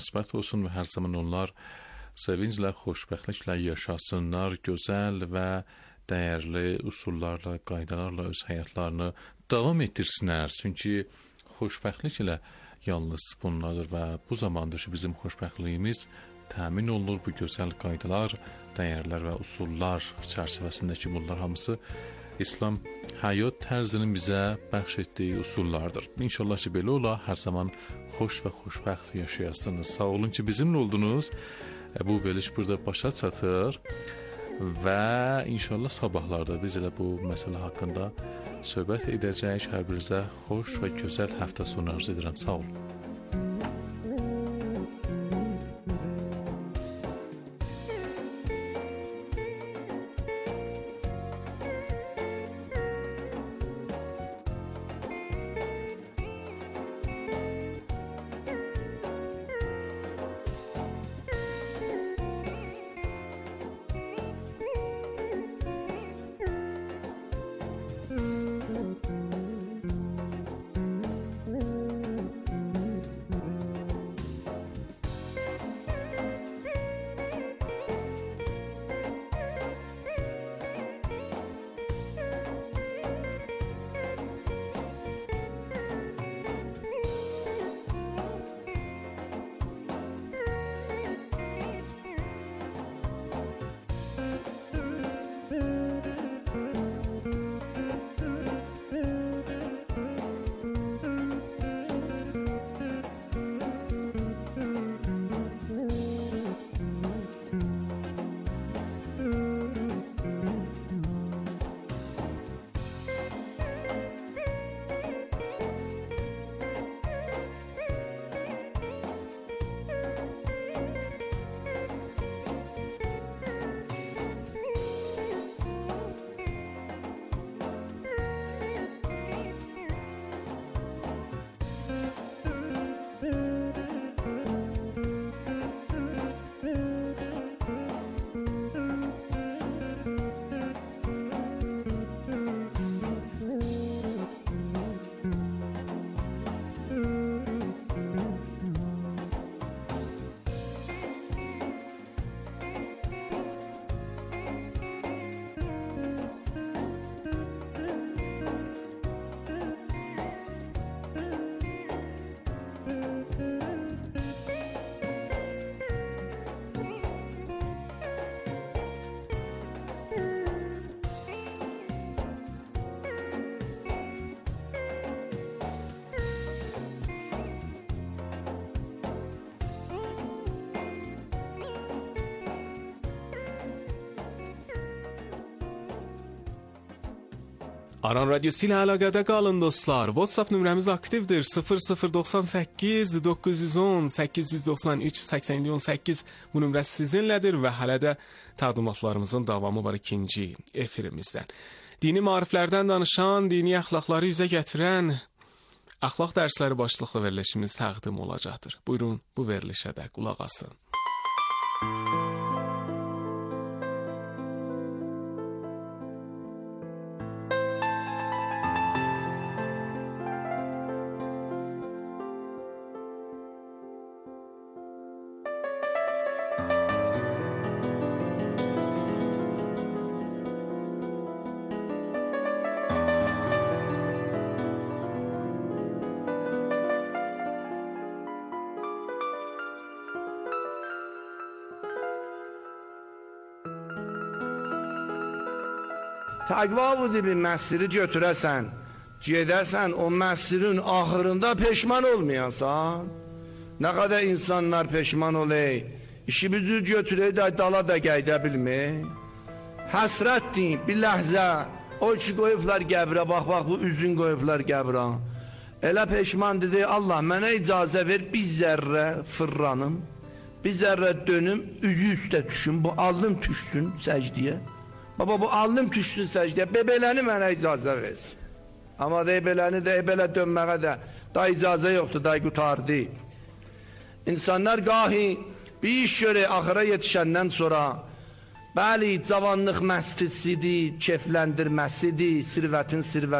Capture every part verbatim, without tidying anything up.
nisbət olsun və hər zaman onlar sevinclə, xoşbəxtliklə yaşasınlar, gözəl və dəyərli usullarla, qaydalarla öz həyatlarını davam etdirsinlər. Çünki xoşbəxtlik ilə yalnız bunlardır və bu zamandır ki, bizim xoşbəxtliyimiz təmin olunur. Bu gözəl qaydalar, dəyərlər və usullar çərçivəsində ki, bunlar hamısı İslam həyat tərzinin bizə bəxş etdiyi usullardır. İnşallah ki, belə ola, hər zaman xoş və xoşbəxt yaşayasınız. Sağ olun ki, bizimlə oldunuz. Bu veriliş burada başa çatır və inşallah sabahlarda biz elə bu məsələ haqqında söhbət edəcəyik. Hər birinizə xoş və gözəl həftə sonu arzu edirəm. Sağ olun. Aran Radyosu ilə əlaqədə qalın dostlar. WhatsApp nömrəmiz aktivdir. sıfır sıfır doxsan səkkiz doqquz yüz on səkkiz yüz doxsan üç səksən on səkkiz bu nömrə sizinlədir və hələ də təqdimatlarımızın davamı var ikinci efirimizdən. Dini maariflərdən danışan, dini əxlaqları üzə gətirən əxlaq dərsləri başlıqlı verilişimiz təqdim olacaqdır. Buyurun bu verilişə də qulaq asın. Təqva budur bir məsiri götürəsən, gedəsən o məsirin axırında peşman olmayasan. Nə qədər insanlar peşman olay, işimizi götürək də dala da qayda bilmək. Həsrətdir bir ləhzə, o ki qoyublar qəbrə, bax bax bu üzün qoyublar qəbrə. Elə peşman dedi, Allah mənə icazə ver bir zərrə fırranım, bir zərrə dönüm, üzü üstə düşün, bu alnım düşsün səcdiyə. Baba bu alnım düşsün səcdiyə, bebeləni mənə icazə versin. Amma da ebeləni də ebelə dönməyə də da icazə yoxdur, da qutardı. İnsanlar qahi bir iş görək axıra yetişəndən sonra, bəli, cavanlıq məstisidir, kefləndirməsidir, sirvətin sirvət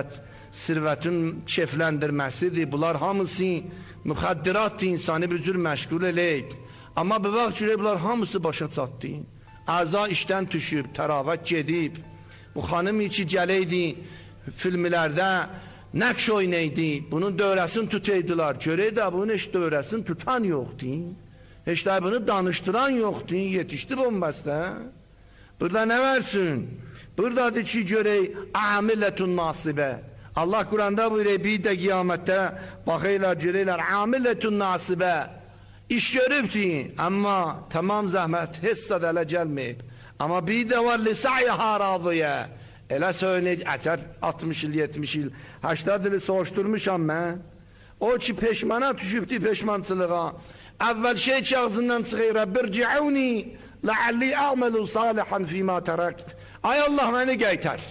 sirvətin kefləndirməsidir. Bunlar hamısı müxəddiratdır, insanı bir cür məşğul eləyik. Amma bir vaxt görək, bunlar hamısı başa çatdı. Əza işdən düşüb, təravət gedib. Bu xanım içi gələydi, filmlərdə nəqş oynaydı, bunun dövrəsini tutaydılar. Görək də bunun heç dövrəsini tutan yoxdur. Heç də bunu danışdıran yoxdur, yetişdi bombasda. Burada nə versin? Buradadır ki, görək, amilətun nasibə. Allah Quranda buyuruyor, bir də qiyamətdə baxıylar, görəklər, amilətun nasibə. İş görübdür, amma tamam zəhmət, hissad ələ gəlməyib. Amma bir də var, lisa'yaha razıyə. Elə söyləyək, əcər altmış il, yetmiş il, həştad ili soğuşturmuşam mən. O ki, peşmana düşübdür, peşmançılığa. Əvvəl şey ki, ağzından çıxır, Rəbbirci'uni, ləalli əməlu salihan fîmâ tərəkt. Ay Allah, məni qaytar.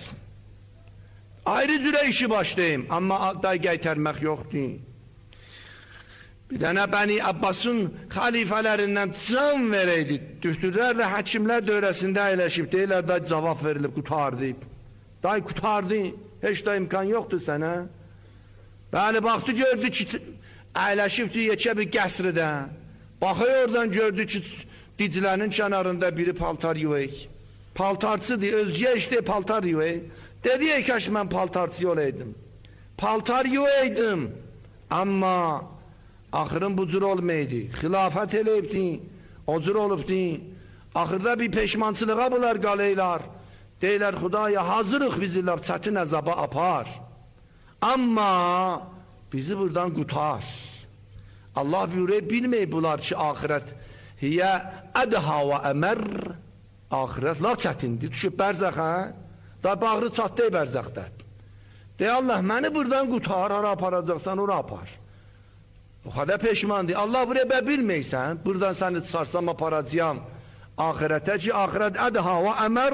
Ayrı cürə işi başlayayım, amma da qaytarmaq yoxdur. Bir dənə Bəni Abbasın xalifələrindən can verəydi. Dühtürlərlə həkimlər dövrəsində əyləşib, deyirlər, day cavab verilib, qutardı. Day qutardı, heç da imkan yoxdur sənə. Bəli, baxdı, gördü ki, əyləşibdir yekə bir qəsridə. Baxıyor oradan, gördü ki, Diclənin kənarında biri paltar yuvayıq. Paltarçıdır, özgə işdə paltar yuvayıq. Dedi, eykaş mən paltarçı olaydım. Paltar yuvaydım, amma axırın bu cür olmaydı. Xilafət eləyibdi, o cür olubdi. Axırda bir peşmançılığa bunlar qalıylar. Deyirlər, Xudaya hazırıq bizi çətin əzaba apar. Amma bizi buradan qutar. Allah buyuruyor, bilməyib bunlar ki, axirət hiyə ədhə və əmər. Axirət la çətindir, düşüb bərzəxə. Da bağrı çatdı bərzəxdə. Dey Allah, məni buradan qutar, hara aparacaqsan, ora apar. O qədər peşmandır. Allah buraya bə bilməysən, buradan səni çıxarsam aparacağım. Axirətə ki, axirət ədhə və əmər.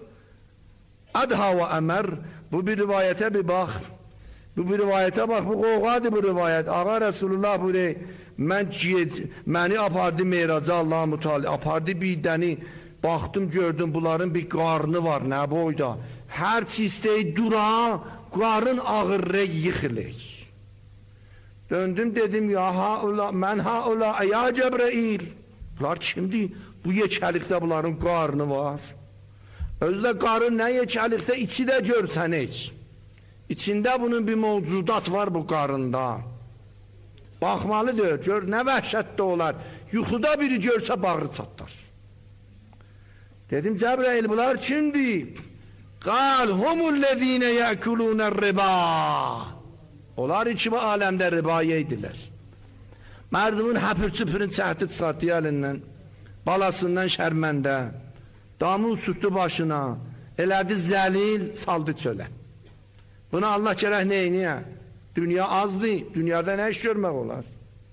Ədhə və əmər. Bu bir rivayətə bir bax. Bu bir rivayətə bax, bu qoğadır bu rivayət. Ağa Resulullah buraya, mən məni apardı meyraca Allah-u Müteala, apardı bir dəni, baxdım, gördüm, bunların bir qarnı var, nə boyda. Hər çistəyi dura, qarın ağırrək yıxılək. Döndüm, dedim, ya haula, mən haula, ya Cəbrail. Bunlar kimdir? Bu yekəlikdə bunların qarnı var. Özdə qarın nə yekəlikdə, içi də görsənik. İçində bunun bir mövcudat var bu qarında. Baxmalıdır, gör, nə vəhşətdə olar. Yuxuda biri görsə bağrı çatlar. Dedim, Cəbrail, bunlar kimdir? Qal, humullezine yəkulunər riba. Onlar iki bu aləmdə riba yeydilər. Mərdumun həpür-çüpürün çəhti çıxartdı əlindən, balasından şərməndə, damın sürtdü başına, elədi zəlil, saldı çölə. Buna Allah gərək neyniyə? Dünya azdır, dünyada nə iş görmək olar?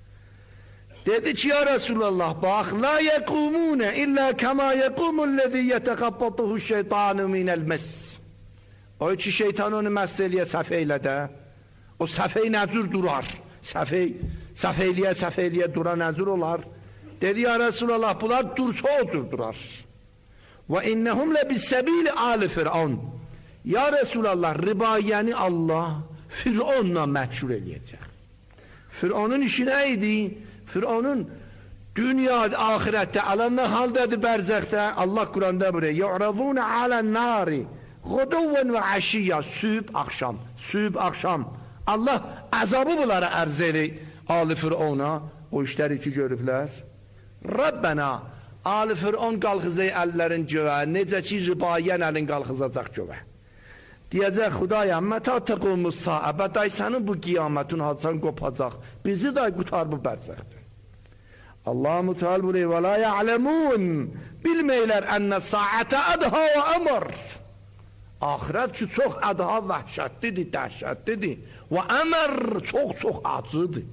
Dedi ki, ya Resulallah, bax, la yəqumunə illə kəma yəqumullezî yətəqabbatuhu şeytanu minəl məs. O ki, şeytan onu məs eləyə səfeylə də, o səfey nəzür durar, səfey, səfeyliyə, səfeyliyə dura nəzür olar. Dedi, ya Resulallah, bunlar dursa otur durar. Və innəhum lə bissəbili ali Fir'an. Ya Resulallah, ribayəni Allah Fir'onla məhşur eləyəcək. Fir'onun işi nə idi? Fir'onun dünyada, ahirətdə, alanlar haldadır bərzəxdə. Allah Quranda buraya, yu'raduna alən nari, quduvun və əşiyyə, süb, axşam, süb, axşam. Allah əzabı bunlara ərz eləyir, Ali Fir'ona, o işləri ki görüblər. Rabbena, Ali Fir'on qalxızay əllərin gövə, necə ki ribayən əlin qalxızacaq gövə. Deyəcək, Xudaya, mətə təqulmus saəbə, day sənin bu qiyamətin hadsan qopacaq, bizi day qutar bu bərzəxdir. Allah-u Müteal buraya, və la ya'ləmun, bilməylər ənə saətə ədhə və əmr. Ahirət ki, çox ədhə vəhşətlidir, dəhşətlidir və əmr çox-çox acıdır.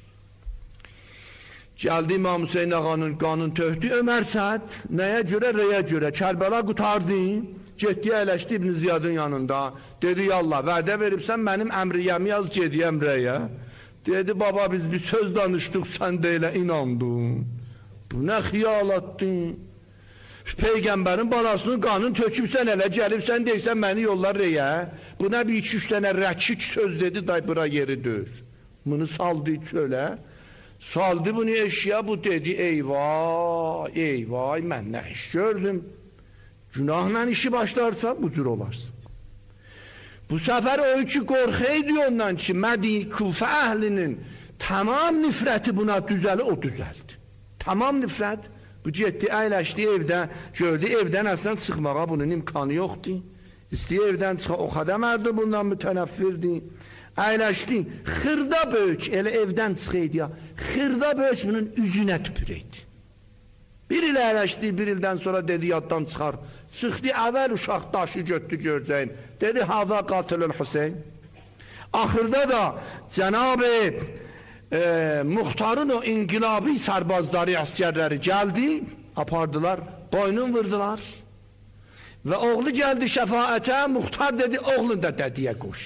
Gəldi İmam Hüseyin ağanın qanın töhdü, Ömər Səd, nəyə görə, rəyə görə, Kərbəla qutardı, getdi, əyləşdi İbn Ziyadın yanında, dedi, yallah, vədə veribsən, mənim əmriyəmi yaz, gediyəm rəyə. Dedi, baba, biz bir söz danışdıq, sən də elə inandın. Bu nə xiyalatdın? Peygamberin balasının qanını tökübsən elə, gəlibsən deysən məni yollar reyə. Buna bir iki üç dənə rəkik söz dedi, day bura yeri döz. Bunu saldı çölə. Saldı bunu eşya, bu dedi eyvay, eyvay, mən nə iş gördüm. Günahla işi başlarsa bu cür olarsın. Bu sefer o iki qorxeydi ondan ki, Mədin Kufə əhlinin tamam nifrəti buna düzəli, o düzəldi. Tamam nifrət, bu getdi, əyləşdi evdə, gördü evdən əslən çıxmağa bunun imkanı yoxdur. İstəyir evdən çıxa, o qədər mərdi bundan mütənəffirdi. Əyləşdi, xırda böyük, elə evdən çıxıydı ya, xırda böyük bunun üzünə tüpüreydi. Bir il əyləşdi, bir ildən sonra dedi yaddan çıxar. Çıxdı, əvvəl uşaq daşı götdü görəcəyin. Dedi, hava qatilül Hüseyin. Axırda da Cənab-ı e, Muxtarın o inqilabi sərbazları, əskərləri gəldi, apardılar, boynun vurdular. Və oğlu gəldi şəfaətə, Muxtar dedi, oğlun da dədiyə qoş.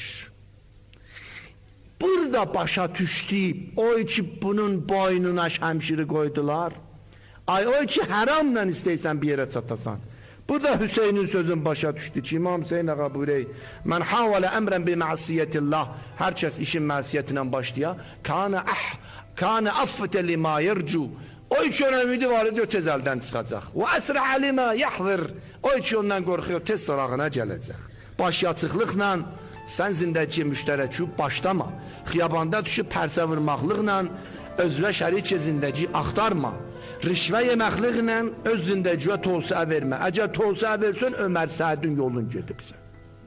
Burada başa düşdü, o ki bunun boynuna şəmşiri qoydular. Ay o ki haramla istəysən bir yerə çatasan. Burada Hüseynin sözün başa düşdü ki, İmam Hüseyin ağa buyurey, mən havalə əmrən bi məsiyyətillah, hər kəs işin məsiyyətindən başlaya, kanə əh, kanə affətə limə yərcu, o ki ona ümidi var ediyor, tez əldən çıxacaq. Və əsrə əlimə yəhzir, o ki ondan qorxuyor, tez sorağına gələcək. Başyaçıqlıqla, sən zindəki müştərəkü başlama, xiyabanda düşüb pərsə vurmaqlıqla, özvə şərikə zindəci axtarma. Rişvə yeməkliqlə öz zindəciyə tolsuə vermə. Əgər tolsuə versən, Ömər Səədin yolun gedibsən.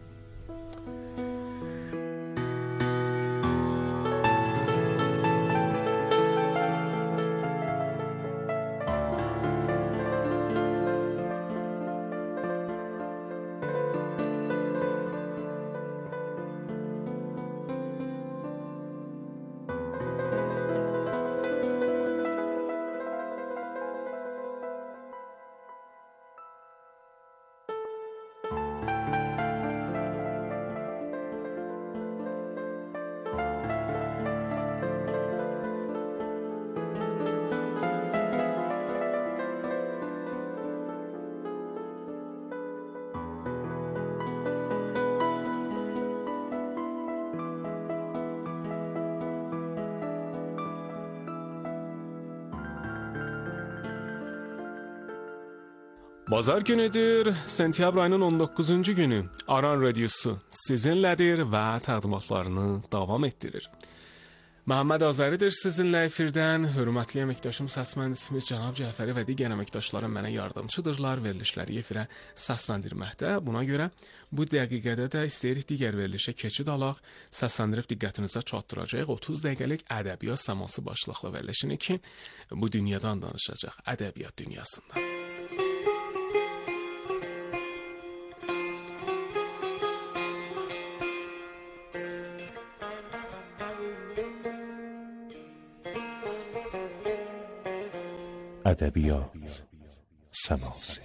Bazar günüdür, sentyabr ayının on doqquzuncu günü Aran Radiosu sizinlədir və təqdimatlarını davam etdirir. Məhəmməd Azəridir sizinlə efirdən, hörmətli əməkdaşım səs mühəndisimiz Cənab Cəfəri və digər əməkdaşlarım mənə yardımçıdırlar verilişləri efirə səsləndirməkdə. Buna görə bu dəqiqədə də istəyirik digər verilişə keçid alaq, səsləndirib diqqətinizə çatdıracaq otuz dəqiqəlik ədəbiyyat səması başlıqlı verilişini ki, bu dünyadan danışacaq, ədəbiyyat dünyasından. ادبیات سماسی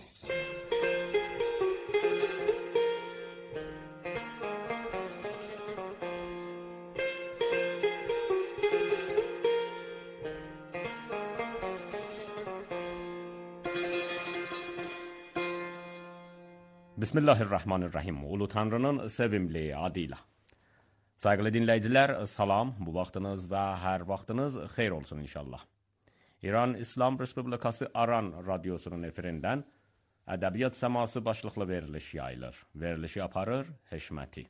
Bismillahirrahmanirrahim. Ulu Tanrı'nın sevimli adıyla. Saygılı dinleyiciler, salam. Bu vaxtınız və hər vaxtınız xeyr olsun inşallah. İran İslam Respublikası Aran Radyosu'nun efirindən Ədəbiyyat Səması başlıqlı veriliş yayılır. Verilişi aparır Heşməti.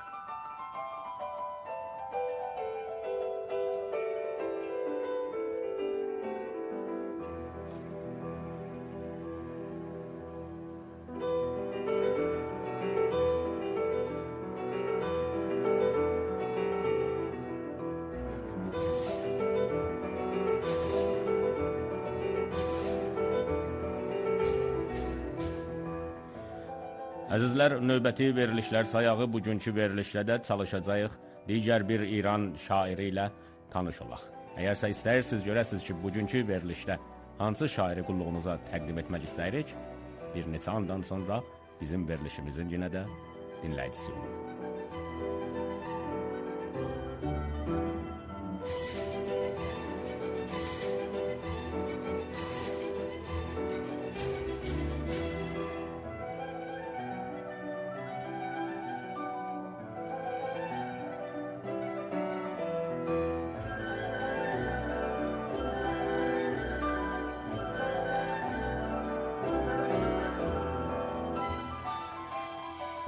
Əzizlər, növbəti verilişlər sayağı bugünkü verilişlə də çalışacağıq digər bir İran şairi ilə tanış olaq. Əgərsə istəyirsiniz, görəsiniz ki, bugünkü verilişdə hansı şairi qulluğunuza təqdim etmək istəyirik, bir neçə andan sonra bizim verilişimizin yenə də dinləyicisi olun.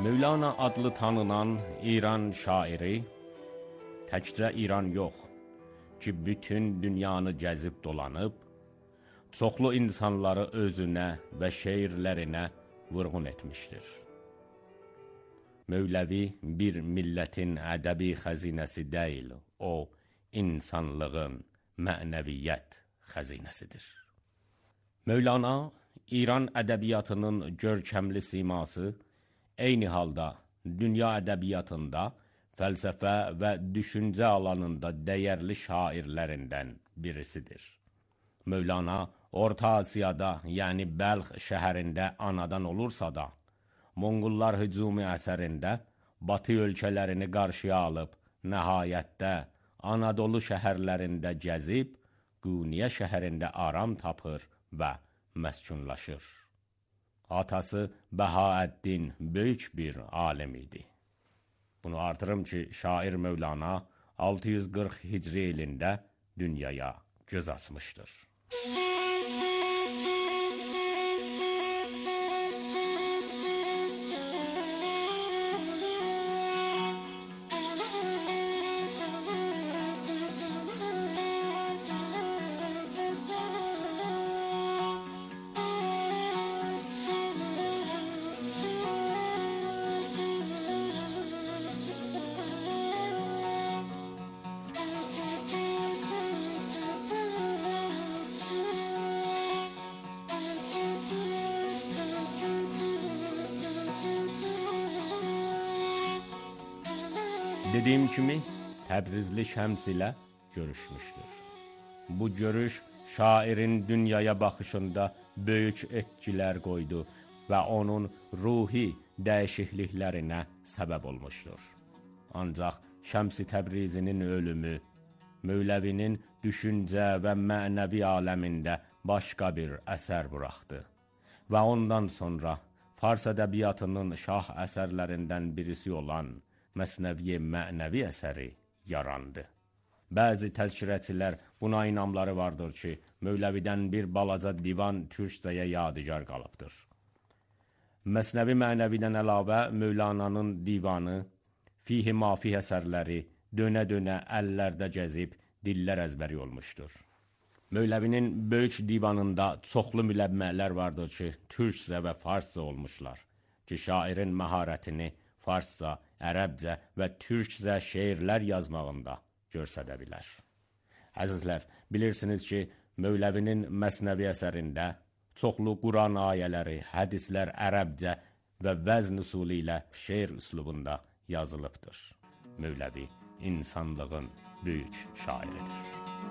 Mövlana adlı tanınan İran şairi təkcə İran yox ki, bütün dünyanı gəzib dolanıb, çoxlu insanları özünə və şeirlərinə vurğun etmişdir. Mövləvi bir millətin ədəbi xəzinəsi deyil, o insanlığın mənəviyyət xəzinəsidir. Mövlana İran ədəbiyyatının görkəmli siması, eyni halda dünya ədəbiyyatında fəlsəfə və düşüncə alanında dəyərli şairlərindən birisidir. Mövlana Orta Asiyada, yəni Bəlx şəhərində anadan olursa da, Monqollar hücumu əsərində Batı ölkələrini qarşıya alıb, nəhayətdə Anadolu şəhərlərində gəzib, Quniyə şəhərində aram tapır və məskunlaşır. Atası Bəhaəddin böyük bir alim idi. Bunu artırım ki, şair Mövlana altı yüz qırx Hicri ilində dünyaya göz açmışdır. Dediyim kimi, Təbrizli Şəms ilə görüşmüşdür. Bu görüş şairin dünyaya baxışında böyük etkilər qoydu və onun ruhi dəyişikliklərinə səbəb olmuşdur. Ancaq Şəms-i Təbrizinin ölümü, Mövləvinin düşüncə və mənəvi aləmində başqa bir əsər buraxdı və ondan sonra Fars ədəbiyyatının şah əsərlərindən birisi olan Məsnəvi mənəvi əsəri yarandı. Bəzi təzkirəçilər buna inamları vardır ki, Mövləvidən bir balaca divan türkcəyə yadigar qalıbdır. Məsnəvi mənəvidən əlavə Mövlananın divanı, fihi mafih əsərləri dönə-dönə əllərdə gəzib dillər əzbəri olmuşdur. Mövləvinin böyük divanında çoxlu müləmmələr vardır ki, türkcə və farsca olmuşlar ki, şairin məharətini farsca, ərəbcə və türkcə şeirlər yazmağında görsədə bilər. Əzizlər, bilirsiniz ki, Mövləvinin Məsnəvi əsərində çoxlu Quran ayələri, hədislər ərəbcə və vəzn usulü ilə şeir üslubunda yazılıbdır. Mövləvi insanlığın böyük şairidir.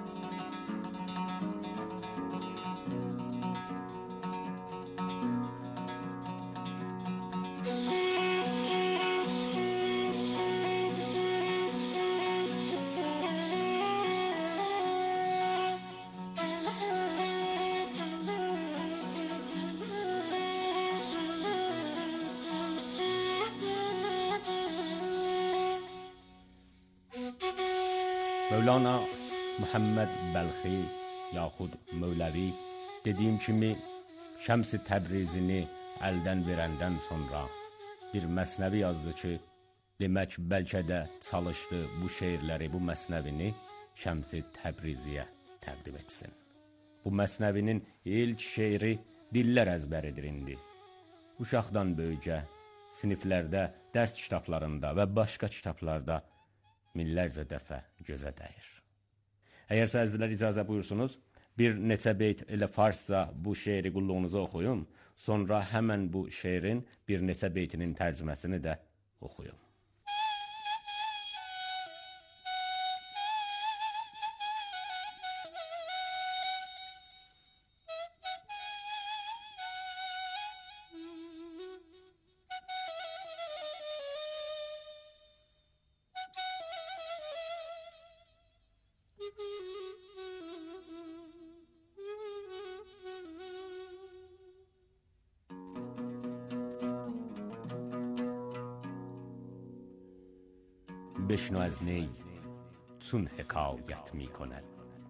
Mövlana Muhammed Bəlxi yaxud Mövləvi dediyim kimi Şəms-i Təbrizini əldən verəndən sonra bir məsnəvi yazdı ki, demək bəlkə də çalışdı bu şeirləri, bu məsnəvini Şəms-i Təbriziyə təqdim etsin. Bu məsnəvinin ilk şeiri dillər əzbəridir indi. Uşaqdan böyücə, siniflərdə, dərs kitablarında və başqa kitablarda minlərcə dəfə gözə dəyir. Əgər səhzilər icazə buyursunuz, bir neçə beyt elə farsca bu şeiri qulluğunuza oxuyum, sonra həmən bu şeirin bir neçə beytinin tərcüməsini də oxuyum. بشنو از نی چون حکایت می کند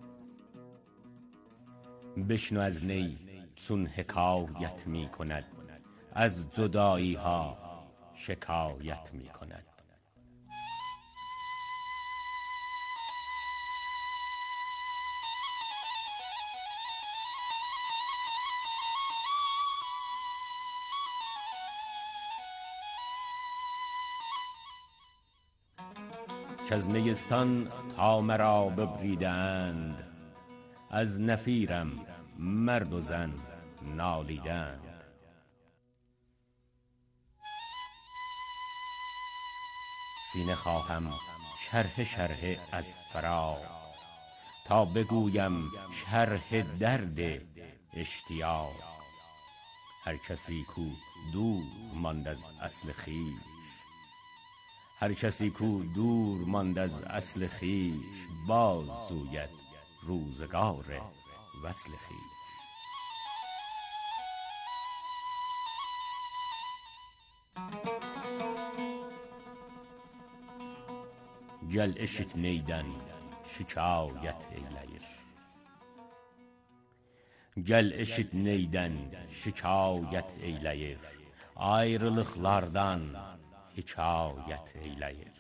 بشنو از نی چون حکایت می کند از جدایی ها شکایت می کند. از نیستان تا مرا ببریدند، از نفیرم مرد و زن نالیدند. سینه خواهم شرح شرح از فراق، تا بگویم شرح درد اشتیاق. هر کسی کو دور ماند از اصل خویش، هر کسی کو دور ماند از اصل خویش، باز جوید روزگار وصل خویش. Gel eşit neyden şikayet eyleyir. Gel eşit neyden şikayet eyleyir. Ayrılıklardan hikayet eyleyir.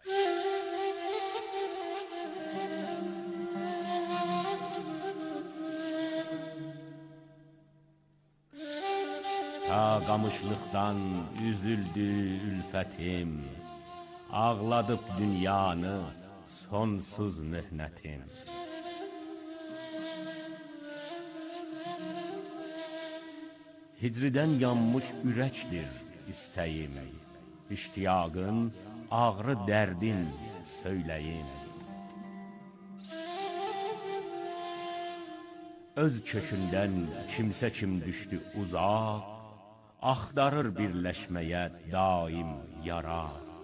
Ta qamışlıqdan üzüldü ülfətim, ağladıp dünyanı sonsuz mühnetim. Hicridən yanmış ürəkdir istəyim, İştiyaqın, ağrı dərdin söyləyin. Öz kökündən kimsə kim düşdü uzaq, axtarır birləşməyə daim yara.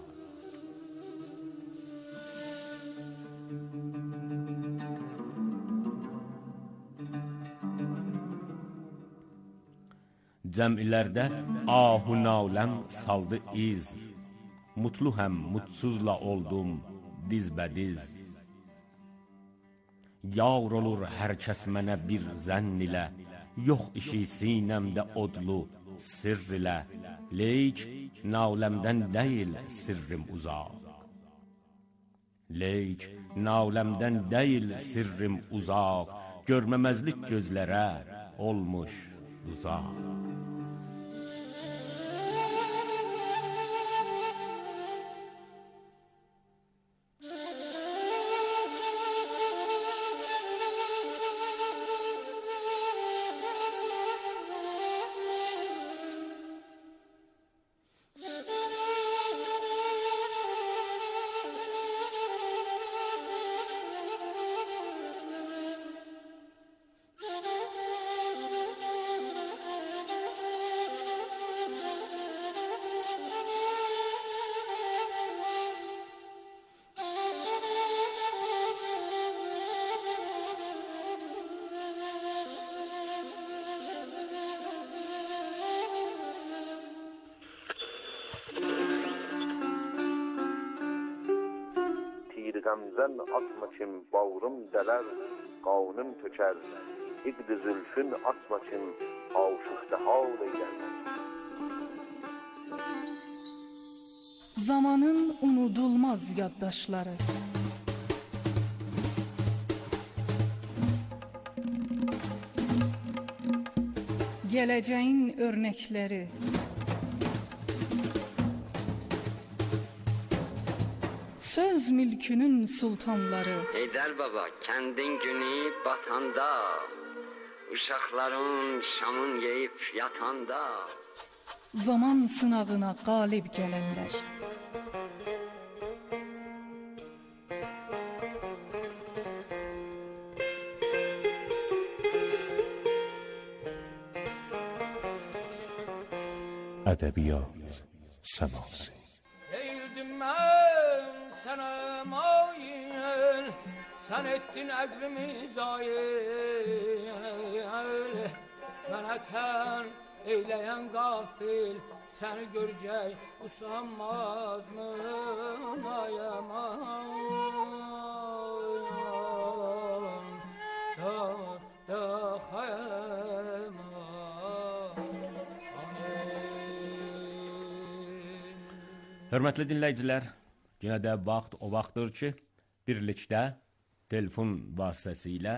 Cəm'ilərdə ahu naləm saldı iz, mutlu həm mutsuzla oldum dizbədiz. Yar olur hər kəs mənə bir zənn ilə, yox işi sinəmdə odlu sirr ilə. Leyk naləmdən deyil sirrim uzaq, Leyk naləmdən deyil sirrim uzaq, görməməzlik gözlərə olmuş uzaq. Gamzen atma kim bağrım deler, qanım töker. İqd zülfün atma kim aşıqda hal eyler. Zamanın unudulmaz yaddaşları, geleceğin örnekleri, söz mülkünün sultanları. Heydər baba, kəndin günü batanda, uşaqların şamın yeyib yatanda, zaman sınavına qalib gələnlər. Ədəbiyyat səması. Eğildim mən sənə mail, sən etdin əqlimi zayil. Mənə tən eyləyən qafil, səni görəcək usanmaz mı ayaman, da da xayman. Hörmətli dinləyicilər, yenə də vaxt o vaxtdır ki, birlikdə telefon vasitəsilə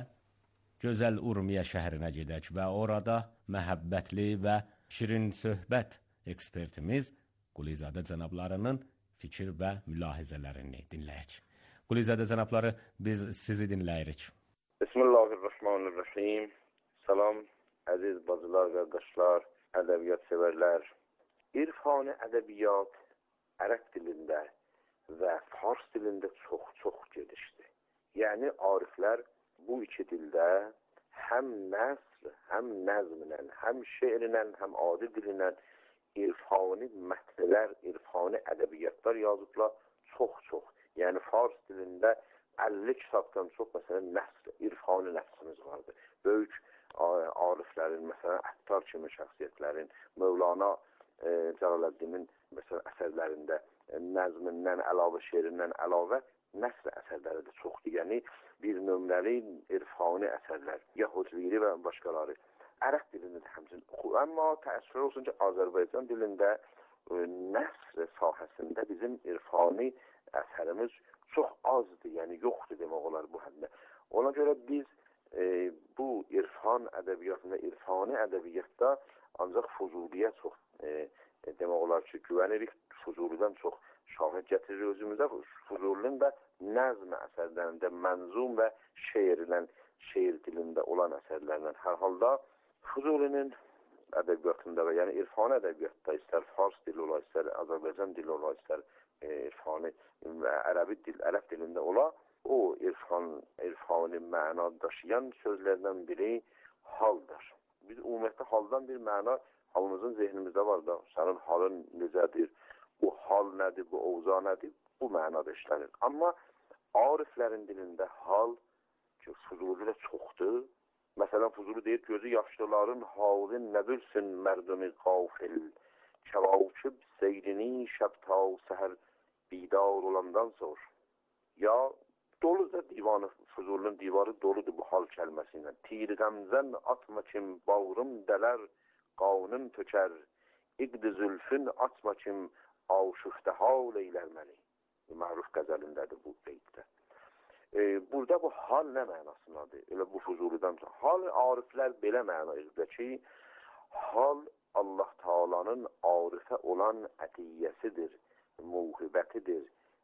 gözəl Urmiya şəhərinə gedək və orada məhəbbətli və şirin söhbət ekspertimiz Qulizadə cənablarının fikir və mülahizələrini dinləyək. Qulizadə cənabları, biz sizi dinləyirik. Bismillahirrahmanirrahim. Salam, əziz bacılar, qardaşlar, ədəbiyyat sevərlər. İrfani ədəbiyyat ərəb dilində və fars dilində çox-çox gedişdi. Yəni, ariflər bu iki dildə həm nəsr, həm nəzmlə, həm şeirlə, həm adi dillə irfani mətnlər, irfani ədəbiyyatlar yazıblar çox-çox. Yəni, fars dilində əlli kitabdan çox, məsələn, nəsr, irfani nəsrimiz vardır. Böyük ariflərin, məsələn, Əttar kimi şəxsiyyətlərin, Mövlana e, Cəlaləddinin məsələn, əsərlərində nəzmindən əlavə, şeirindən əlavə nəsr əsərləri də çoxdur. Yəni, bir nömrəli irfani əsərlər, Yahudviri və başqaları. Ərəb dilində də həmçinin oxu. Amma təəssüf olsun ki, Azərbaycan dilində e, nəsr sahəsində bizim irfani əsərimiz çox azdır, yəni yoxdur demək olar bu həmdə. Ona görə biz e, bu irfan ədəbiyyatında, irfani ədəbiyyatda ancaq Fuzuliyə çox e, demək olar ki, güvənirik, Fuzulidən çox şahid gətirir özümüzə. Fuzulinin də nəzm əsərlərində, mənzum və şeirlə, şeir dilində olan əsərlərlə. Hər halda Fuzulinin ədəbiyyatında və yəni irfani ədəbiyyatda istər fars dili ola, istər Azərbaycan dili ola, istər e, irfani və ərəbi dil, ərəb dilində ola, o irfan, irfani məna daşıyan sözlərdən biri haldır. Biz ümumiyyətlə haldan bir məna halımızın zehnimizdə var da, sənin halın necədir, bu hal nədir, bu ovza nədir, bu mənada işlənir. Amma ariflərin dilində hal ki, Fuzuli də çoxdur. Məsələn, Fuzuli deyir, gözü yaşlıların halın nə bilsin mərdumi qafil, kəvavçıb seyrini şəbta səhər bidar olandan sonra. Ya doludur divanı, Fuzulinin divarı doludur bu hal kəlməsi ilə. Tir qəmzən atma kim bağrım dələr, qanım tökər, iqd-i zülfün atma kim aşıqdə hal eylər məni. Məruf qəzəlindədir bu beytdə. E, burada bu hal nə mənasındadır? Elə bu Fuzulidən sonra. Hal ariflər belə məna edir ki, hal Allah Taala'nın arifə olan ətiyyəsidir, muhibətidir,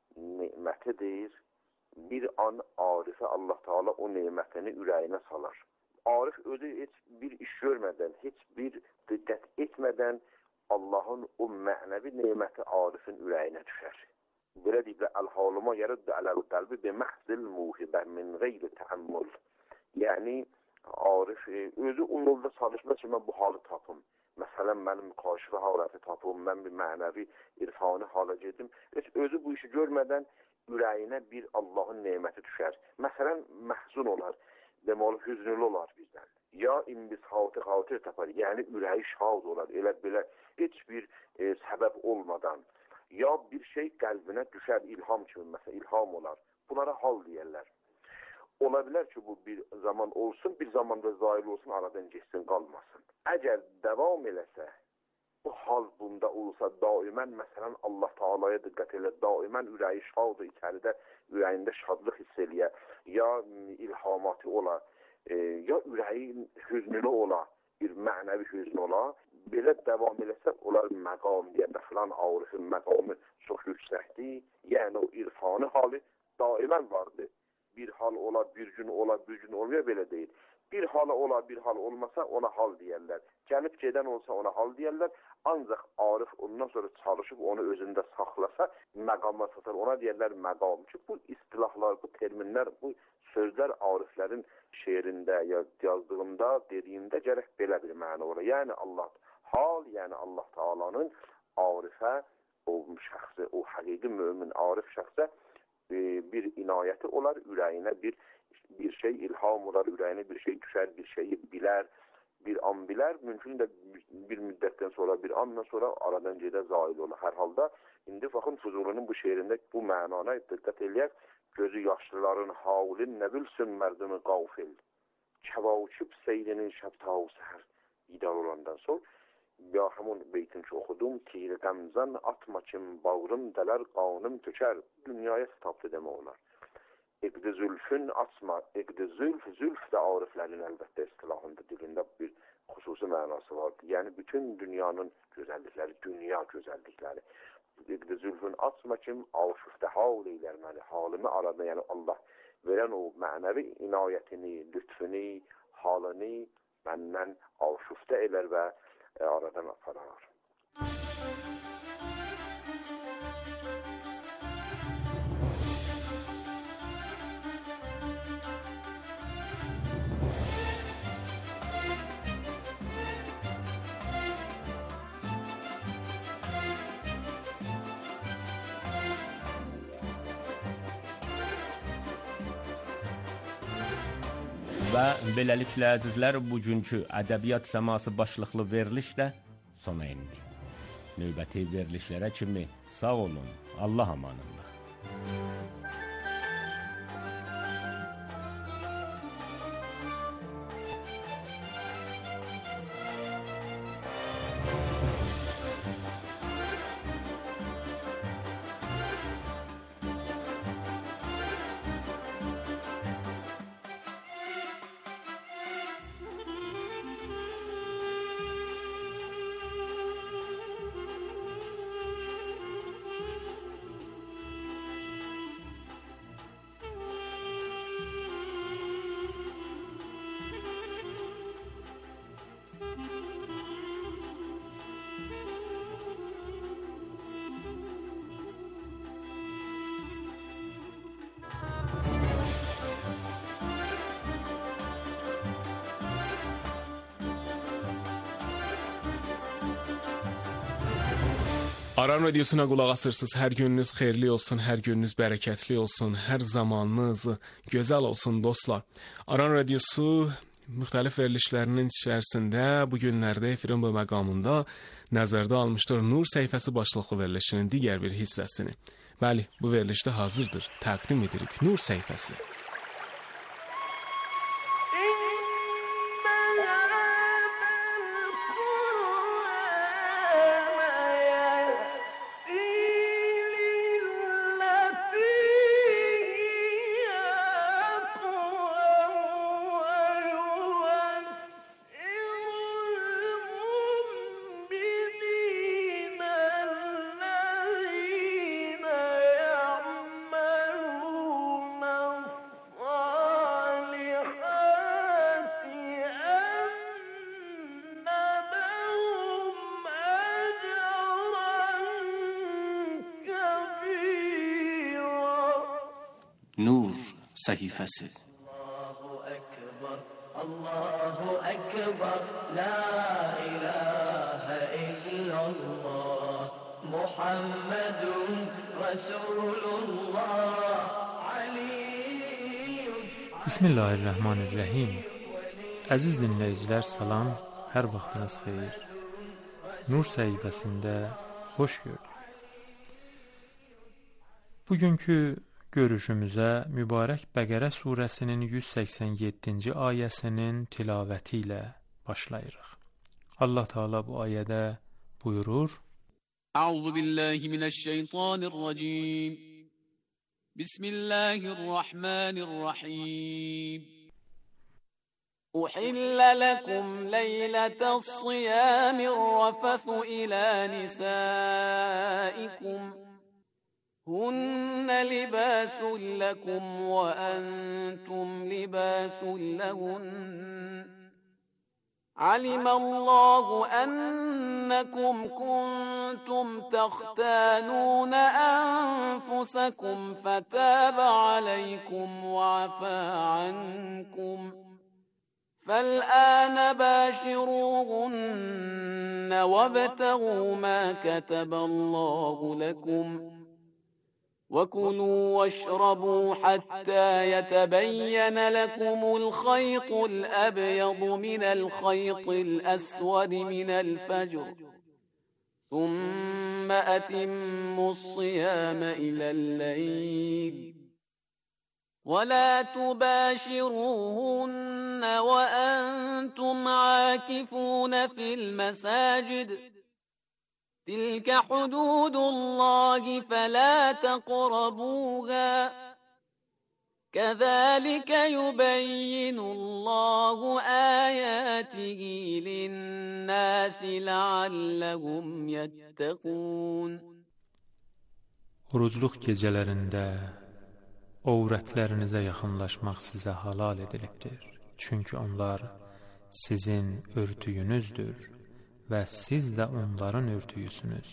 nemətidir. Bir an arifə Allah Taala o nemətini ürəyinə salar. Arif özü heç bir iş görmədən, heç bir diqqət etmədən Allahın o mənəvi neməti arifin ürəyinə düşər. Belə deyiblə, əl-halıma yərəd ələl-qəlbi biməhzil muhibə min qeyri təəmmül. Yəni, arif özü o yolda çalışma ki, mən bu halı tapım. Məsələn, mənim qaşıqlı haləti tapım, mən bir mənəvi, irfani hala gedim. Heç özü bu işi görmədən ürəyinə bir Allahın neməti düşər. Məsələn, məhzun olar, deməli, hüznülü olar bizdən. Ya imbisatı xatir tapar, yəni ürəyi şad olar, elə belə heç bir e, səbəb olmadan. Ya bir şey qəlbinə düşər, ilham kimi, məsələn, ilham olar. Bunlara hal deyərlər. Ola bilər ki, bu bir zaman olsun, bir zamanda zail olsun, aradan geçsin, qalmasın. Əgər davam eləsə, bu hal bunda olsa, daimən, məsələn, Allah Taala'ya diqqət elə, daimən ürəyi şadır, içəridə ürəyində şadlıq hiss eləyə, ya ilhamatı ola, e, ya ürəyi hüznülü ola, bir mənəvi hüznü ola, belə davam eləsə, onlar məqam deyəndə filan arifin məqamı çox yüksəkdir, yəni o irfani halı daimən vardır. Bir hal ola, bir gün ola, bir gün olmuyor, belə deyil. Bir hala ola, bir hal olmasa ona hal deyərlər. Gəlib gedən olsa ona hal deyərlər. Ancaq arif ondan sonra çalışıb onu özündə saxlasa, məqama satar, ona deyərlər məqam. Çünki bu istilahlar, bu terminlər, bu sözlər ariflərin şeirində ya yazdığında, dediyində gərək belə bir məna ola. Yəni Allah hal, yəni Allah Taala'nın arifə, o şəxsi, o həqiqi mömin arif şəxsə e, bir inayəti olar, ürəyinə bir bir şey ilham olar, ürəyinə bir şey düşər, bir şeyi bilər, bir an bilər, mümkün də bir müddətdən sonra, bir andan sonra aradan gedə zail olar. Hər halda, indi baxın Fuzulinin bu şeirində bu mənana diqqət eləyək, gözü yaşlıların havlin nə bilsin mərdimi qafil, kəvavçıb seyrinin şəbtav səhər idar olandan sonra, ya həmin beytin ki oxudum, tir qəmzən atma kim bağrım dələr qanım tökər. Dünyaya xitabdır demək olar. İqdi zülfün açma, iqdi zülf, zülf də ariflərin əlbəttə istilahında dilində bir xüsusi mənası vardır. Yəni bütün dünyanın gözəllikləri, dünya gözəllikləri. İqdi zülfün açma kim aşıftə hal eylər məni, halımı arada, yəni Allah verən o mənəvi inayətini, lütfünü, halını məndən aşıftə elər və aradan aparar. Və beləliklə əzizlər, bugünkü ədəbiyyat səması başlıqlı veriliş də sona indi. Növbəti verilişlərə kimi sağ olun, Allah amanında. Aran Radiosuna qulaq asırsınız. Hər gününüz xeyirli olsun, hər gününüz bərəkətli olsun, hər zamanınız gözəl olsun dostlar. Aran Radiosu müxtəlif verilişlərinin içərisində bu günlərdə efirin bu məqamında nəzərdə almışdır Nur səhifəsi başlıqlı verilişinin digər bir hissəsini. Bəli, bu verilişdə hazırdır. Təqdim edirik Nur səhifəsi. Nur səhifəsi. Allahu Ekber, Allahu Ekber, La ilahe illallah, Muhammedun Resulullah, Aliyyum. Bismillahirrahmanirrahim. Əziz dinləyicilər, salam, hər vaxtınız xeyir. Nur səhifəsində xoş gördük. Bugünkü görüşümüzə mübarək Bəqərə surəsinin yüz səksən yeddinci ayəsinin tilavəti ilə başlayırıq. Allah Teala bu ayədə buyurur: Əuzu billahi minəşşeytanirracim. Bismillahirrahmanirrahim. Uhillə ləkum leylətəs-siyamir rəfəsu ilə nisaikum. هن لباس لكم وأنتم لباس لهن علم الله أنكم كنتم تختانون أنفسكم فتاب عليكم وعفى عنكم فالآن باشروهن وابتغوا ما كتب الله لكم وكلوا واشربوا حتى يتبين لكم الخيط الأبيض من الخيط الأسود من الفجر ثم أتموا الصيام إلى الليل وَلَا تُبَاشِرُوهُنَّ وَأَنْتُمْ عَاكِفُونَ فِي الْمَسَاجِدِ تِلْكَ حُدُودُ اللَّهِ فَلَا تَقْرَبُوهَا كَذَلِكَ يُبَيِّنُ اللَّهُ آيَاتِهِ لِلنَّاسِ لَعَلَّهُمْ يَتَّقُونَ. Orucluq gecələrində övrətlərinizə yaxınlaşmaq sizə halal edilibdir. Çünki onlar sizin örtüyünüzdür və siz də onların örtüyüsünüz.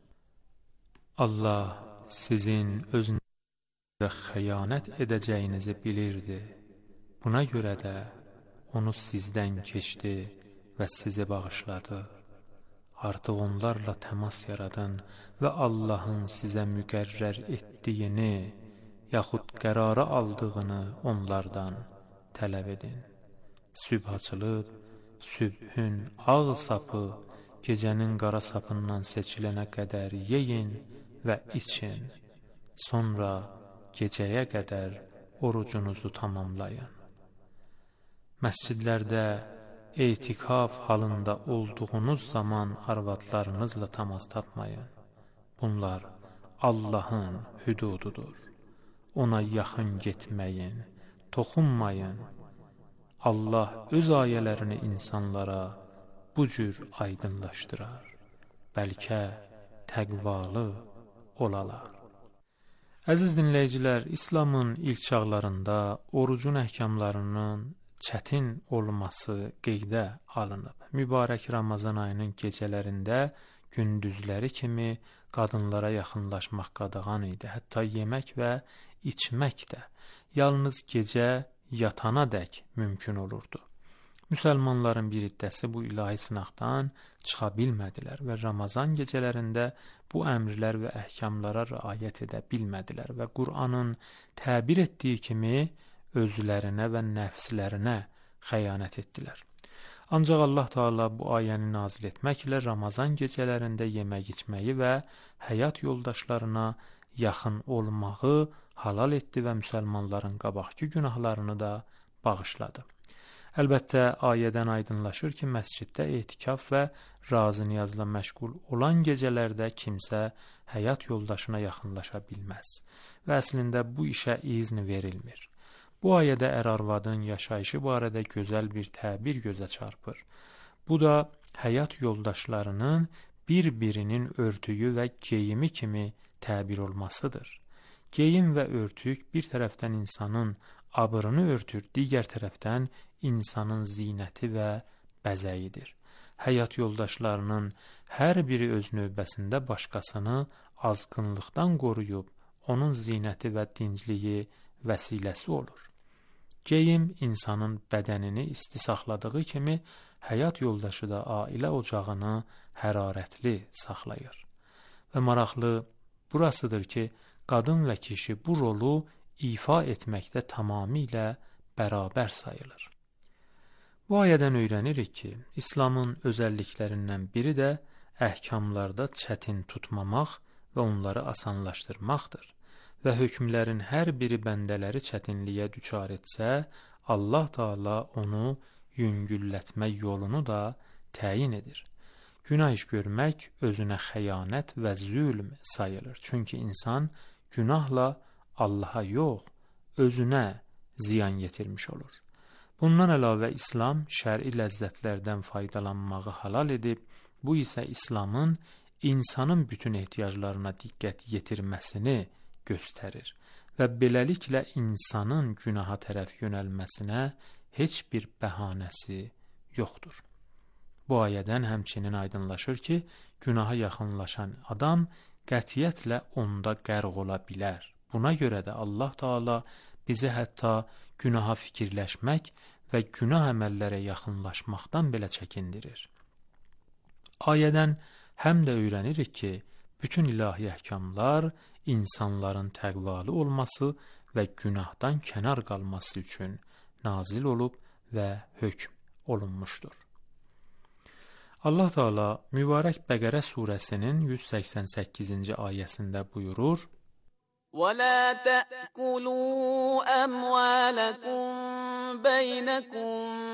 Allah sizin özünüzə xəyanət edəcəyinizi bilirdi. Buna görə də onu sizdən keçdi və sizi bağışladı. Artıq onlarla təmas yaradın və Allahın sizə müqərrər etdiyini yaxud qərara aldığını onlardan tələb edin. Sübh açılıb, sübhün ağ sapı gecənin qara sapından seçilənə qədər yeyin və için. Sonra gecəyə qədər orucunuzu tamamlayın. Məscidlərdə etikaf halında olduğunuz zaman arvadlarınızla təmas tapmayın. Bunlar Allahın hüdududur. Ona yaxın getməyin, toxunmayın. Allah öz ayələrini insanlara bu cür aydınlaşdırar. Bəlkə təqvalı olalar. Əziz dinləyicilər, İslamın ilk çağlarında orucun əhkamlarının çətin olması qeydə alınıb. Mübarək Ramazan ayının gecələrində gündüzləri kimi qadınlara yaxınlaşmaq qadağan idi. Hətta yemək və içmək də yalnız gecə yatana dək mümkün olurdu. Müsəlmanların bir hissəsi bu ilahi sınaqdan çıxa bilmədilər və Ramazan gecələrində bu əmrlər və əhkamlara riayət edə bilmədilər və Qur'anın təbir etdiyi kimi özlərinə və nəfslərinə xəyanət etdilər. Ancaq Allah Teala bu ayəni nazil etməklə Ramazan gecələrində yemək içməyi və həyat yoldaşlarına yaxın olmağı halal etdi və müsəlmanların qabaqki günahlarını da bağışladı. Əlbəttə, ayədən aydınlaşır ki, məsciddə etikaf və razı niyazla məşğul olan gecələrdə kimsə həyat yoldaşına yaxınlaşa bilməz və əslində bu işə izn verilmir. Bu ayədə ər-arvadın yaşayışı barədə gözəl bir təbir gözə çarpır. Bu da həyat yoldaşlarının bir-birinin örtüyü və geyimi kimi təbir olmasıdır. Geyim və örtük bir tərəfdən insanın abırını örtür, digər tərəfdən insanın zinəti və bəzəyidir. Həyat yoldaşlarının hər biri öz növbəsində başqasını azğınlıqdan qoruyub, onun zinəti və dincliyi vəsiləsi olur. Geyim insanın bədənini isti saxladığı kimi, həyat yoldaşı da ailə ocağını hərarətli saxlayır. Və maraqlı burasıdır ki, qadın və kişi bu rolu ifa etməkdə tamamilə bərabər sayılır. Bu ayədən öyrənirik ki, İslamın özəlliklərindən biri də əhkamlarda çətin tutmamaq və onları asanlaşdırmaqdır. Və hökmlərin hər biri bəndələri çətinliyə düçar etsə, Allah Teala onu yüngüllətmək yolunu da təyin edir. Günah iş görmək özünə xəyanət və zülm sayılır. Çünki insan günahla Allaha yox, özünə ziyan yetirmiş olur. Bundan əlavə İslam şər'i ləzzətlərdən faydalanmağı halal edib, bu isə İslamın insanın bütün ehtiyaclarına diqqət yetirməsini göstərir və beləliklə insanın günaha tərəf yönəlməsinə heç bir bəhanəsi yoxdur. Bu ayədən həmçinin aydınlaşır ki, günaha yaxınlaşan adam qətiyyətlə onda qərq ola bilər. Buna görə də Allah Teala bizi hətta günaha fikirləşmək və günah əməllərə yaxınlaşmaqdan belə çəkindirir. Ayədən həm də öyrənirik ki, bütün ilahi əhkamlar insanların təqvalı olması və günahdan kənar qalması üçün nazil olub və hökm olunmuşdur. Allah Teala mübarək Bəqərə surəsinin yüz səksən səkkizinci ayəsində buyurur: ولا تأكلوا أموالكم بينكم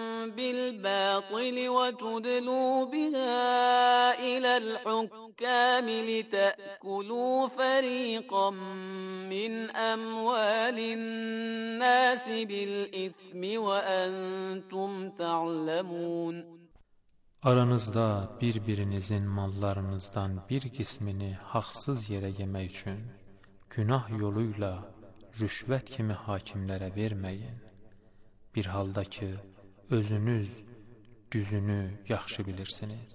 بالباطل وتدلوا بها إلى الحكام لتأكلوا فريقا من أموال الناس بالإثم وأنتم تعلمون. Aranızda bir-birinizin mallarınızdan bir qismini haqsız yerə yemək üçün günah yoluyla rüşvət kimi hakimlərə verməyin. Bir halda ki, özünüz düzünü yaxşı bilirsiniz.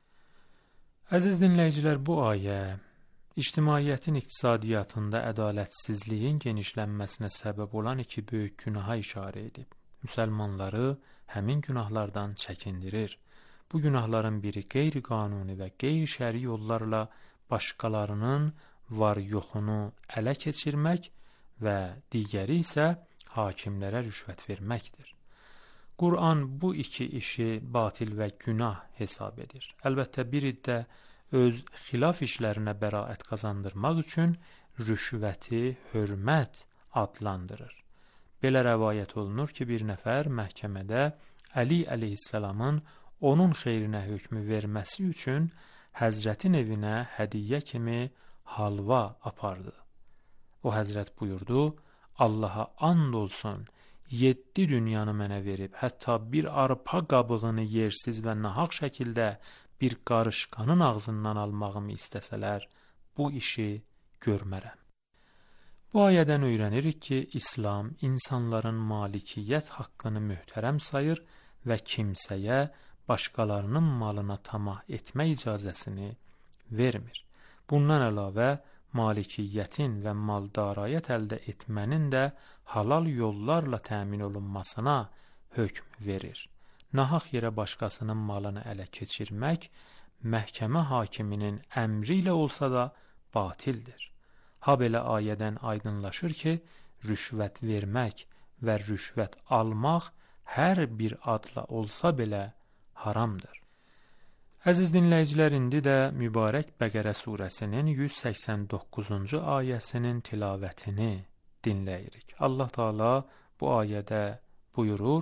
Əziz dinləyicilər, bu ayə ictimaiyyətin iqtisadiyyatında ədalətsizliyin genişlənməsinə səbəb olan iki böyük günaha işarə edib. Müsəlmanları həmin günahlardan çəkindirir. Bu günahların biri qeyri-qanuni və qeyri-şəri yollarla başqalarının var-yoxunu ələ keçirmək və digəri isə hakimlərə rüşvət verməkdir. Quran bu iki işi batil və günah hesab edir. Əlbəttə, biri də öz xilaf işlərinə bəraət qazandırmaq üçün rüşvəti hörmət adlandırır. Belə rəvayət olunur ki, bir nəfər məhkəmədə Əli əleyhissalamın onun xeyrinə hökmü verməsi üçün Həzrətin evinə hədiyyə kimi halva apardı. O Həzrət buyurdu, Allaha and olsun, yeddi dünyanı mənə verib, hətta bir arpa qabığını yersiz və nahaq şəkildə bir qarışqanın ağzından almağımı istəsələr, bu işi görmərəm. Bu ayədən öyrənirik ki, İslam insanların malikiyyət haqqını möhtərəm sayır və kimsəyə başqalarının malına tamah etmə icazəsini vermir. Bundan əlavə, malikiyyətin və maldarayət əldə etmənin də halal yollarla təmin olunmasına hökm verir. Nahaq yerə başqasının malını ələ keçirmək, məhkəmə hakiminin əmri ilə olsa da batildir. Ha belə ayədən aydınlaşır ki, rüşvət vermək və rüşvət almaq hər bir adla olsa belə haramdır. Əziz dinləyicilər, indi də mübarək Bəqərə surəsinin yüz səksən doqquzuncu ayəsinin tilavətini dinləyirik. Allah Teala bu ayədə buyurur: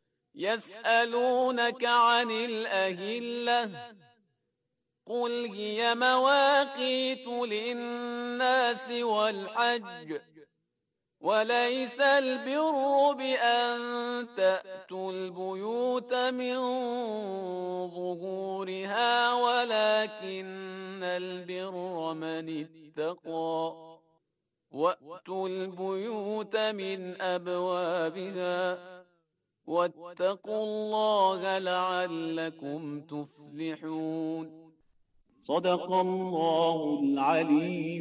Yəsəlunəkə anil əhillə Qul hiyə məvaqitu linnəsi vəl-həcc وليس البر بأن تأتوا البيوت من ظهورها ولكن البر من اتقى وأتوا البيوت من أبوابها واتقوا الله لعلكم تفلحون. صدق الله العلي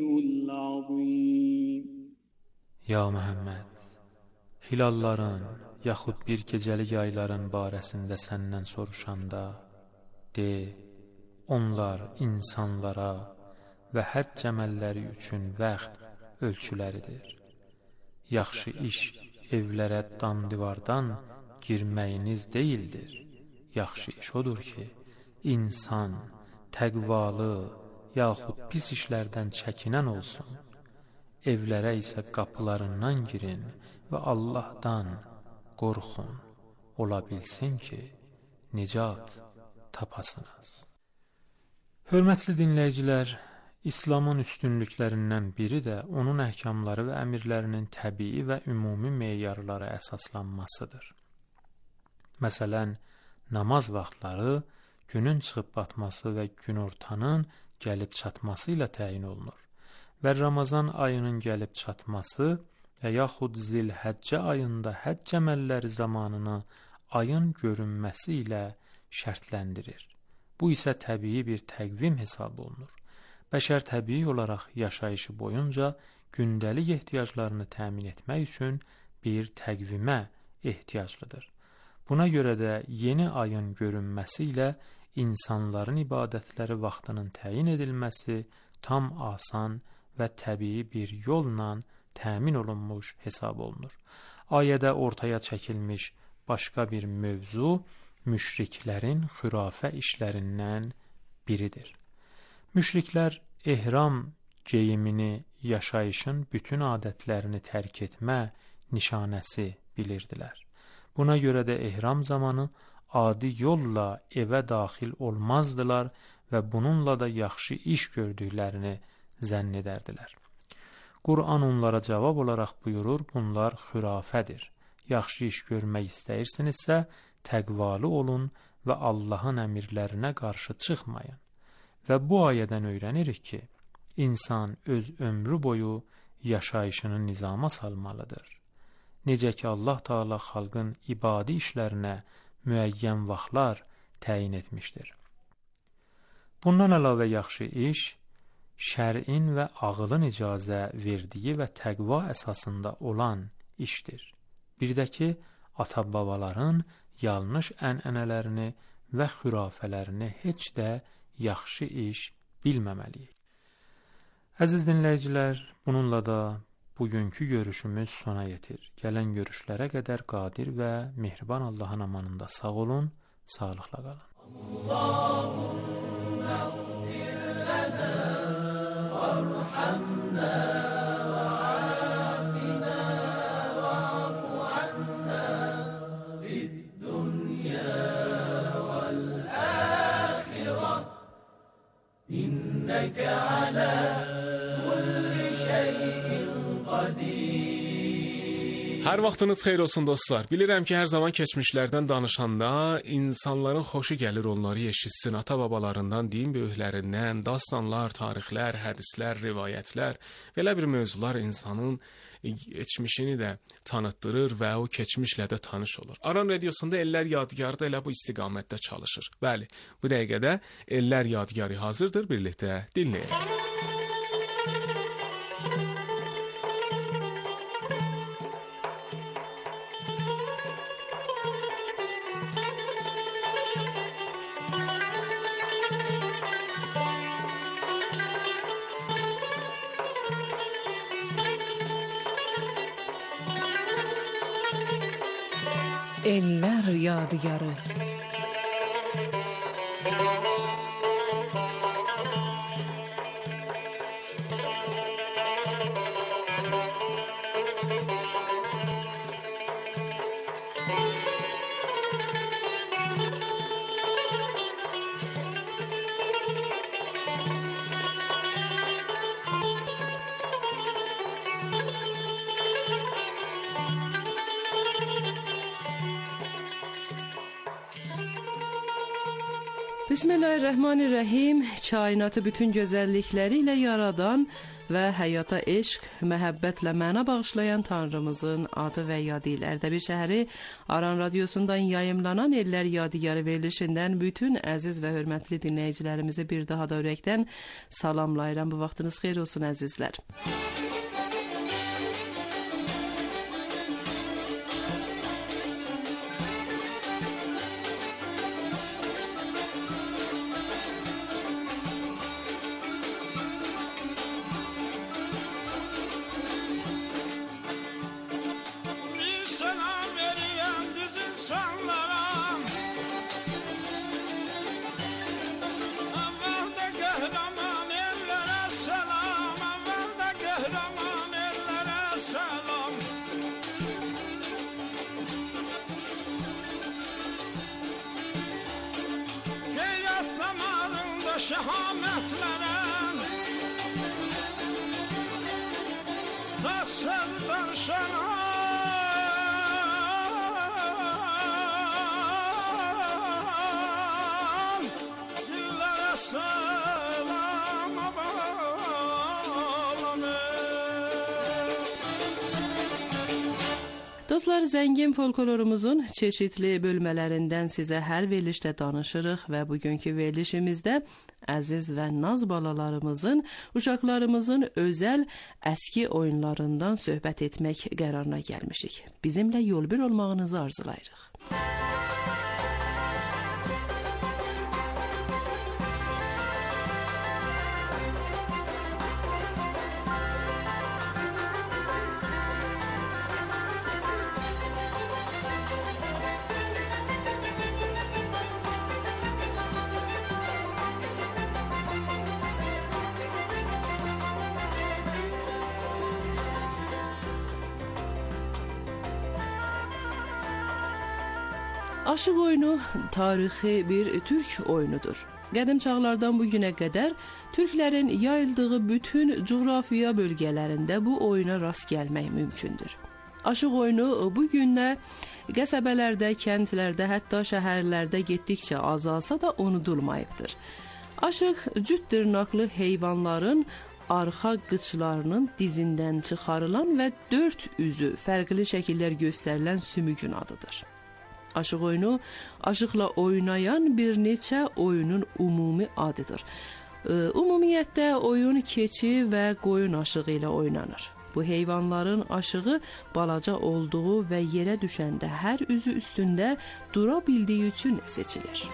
العظيم. Ya Məhəmməd, hilalların yaxud bir gecəlik ayların barəsində səndən soruşanda, de, onlar insanlara və həcc əməlləri üçün vaxt ölçüləridir. Yaxşı iş evlərə damdivardan girməyiniz deyildir. Yaxşı iş odur ki, insan təqvalı yaxud pis işlərdən çəkinən olsun. Evlərə isə qapılarından girin və Allahdan qorxun, ola bilsin ki, nicat tapasınız. Hörmətli dinləyicilər, İslamın üstünlüklərindən biri də onun əhkamları və əmirlərinin təbii və ümumi meyarlara əsaslanmasıdır. Məsələn, namaz vaxtları günün çıxıb batması və günortanın gəlib çatması ilə təyin olunur və Ramazan ayının gəlib çatması və yaxud Zilhəccə ayında həcc əməlləri zamanını ayın görünməsi ilə şərtləndirir. Bu isə təbii bir təqvim hesab olunur. Bəşər təbii olaraq yaşayışı boyunca gündəlik ehtiyaclarını təmin etmək üçün bir təqvimə ehtiyaclıdır. Buna görə də yeni ayın görünməsi ilə insanların ibadətləri vaxtının təyin edilməsi tam asan və təbii bir yolla təmin olunmuş hesab olunur. Ayədə ortaya çəkilmiş başqa bir mövzu müşriklərin xürafə işlərindən biridir. Müşriklər ehram geyimini yaşayışın bütün adətlərini tərk etmə nişanəsi bilirdilər. Buna görə də ehram zamanı adi yolla evə daxil olmazdılar və bununla da yaxşı iş gördüklərini zənn edərdilər. Qur'an onlara cavab olaraq buyurur, bunlar xürafədir. Yaxşı iş görmək istəyirsinizsə, təqvalı olun və Allahın əmirlərinə qarşı çıxmayın. Və bu ayədən öyrənirik ki, insan öz ömrü boyu yaşayışını nizama salmalıdır. Necə ki, Allah Teala xalqın ibadi işlərinə müəyyən vaxtlar təyin etmişdir. Bundan əlavə yaxşı iş, şərin və ağılın icazə verdiyi və təqva əsasında olan işdir. Bir də ki, ata-babaların yanlış ənənələrini və xürafələrini heç də yaxşı iş bilməməliyik. Əziz dinləyicilər, bununla da bugünkü görüşümüz sona yetir. Gələn görüşlərə qədər qadir və mehriban Allahın amanında sağ olun, sağlıqla qalın. Allahümme ğfir lana varhamna və afina və afu anna fid dunya vel ahireh inneke ala kulli şeyin Hər vaxtınız xeyir olsun dostlar. Bilirəm ki, hər zaman keçmişlərdən danışanda insanların xoşu gəlir onları eşitsin. Ata-babalarından, din böyüklərindən, dastanlar, tarixlər, hədislər, rivayətlər, belə bir mövzular insanın keçmişini də tanıtdırır və o keçmişlə də tanış olur. Aran radiosunda Ellər Yadigarı da elə bu istiqamətdə çalışır. Bəli, bu dəqiqədə Ellər Yadigarı hazırdır, birlikdə dinləyək. Ellər Yadigarı. Bismillahirrahmanirrahim. Kainatı bütün gözəllikləriyle yaradan və həyata eşq, məhəbbətlə məna bağışlayan Tanrımızın adı və yadı ilə Ərdəbil şəhəri Aran radiosundan yayımlanan Ellər Yadigarı verilişindən bütün əziz və hörmətli dinləyicilərimizi bir daha da ürəkdən salamlayıram. Bu vaxtınız xeyir olsun əzizlər. Şehametlerem tatsız darşanan dillere selam bağlanır. Dostlar, zəngin folklorumuzun çeşitli bölmələrindən sizə hər verilişdə danışırıq və bugünkü verilişimizdə əziz və naz balalarımızın, uşaqlarımızın özəl əski oyunlarından söhbət etmək qərarına gəlmişik. Bizimlə yol bir olmağınızı arzulayırıq. Aşıq oyunu tarixi bir türk oyunudur. Qədim çağlardan bu günə qədər türklərin yayıldığı bütün coğrafiya bölgələrində bu oyuna rast gəlmək mümkündür. Aşıq oyunu bu günə qəsəbələrdə, kəndlərdə, hətta şəhərlərdə getdikcə azalsa da unudulmayıbdır. Aşıq cüt dırnaqlı heyvanların arxa qıçlarının dizindən çıxarılan və dörd üzü fərqli şəkillər göstərilən sümüyün adıdır. Aşıq oyunu, aşıqla oynayan bir neçə oyunun ümumi adıdır. Ümumiyyətlə oyun keçi və qoyun aşığı ilə oynanır. Bu heyvanların aşığı balaca olduğu və yerə düşəndə hər üzü üstündə dura bildiyi üçün seçilir.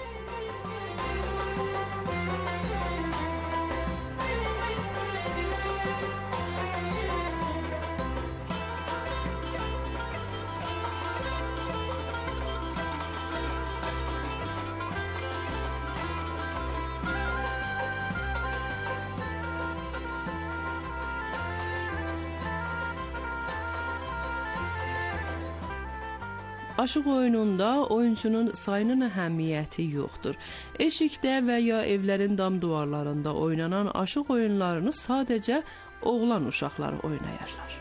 Aşıq oyununda oyuncunun sayının əhəmiyyəti yoxdur. Eşikdə və ya evlərin dam duvarlarında oynanan aşıq oyunlarını sadəcə oğlan uşaqları oynayarlar.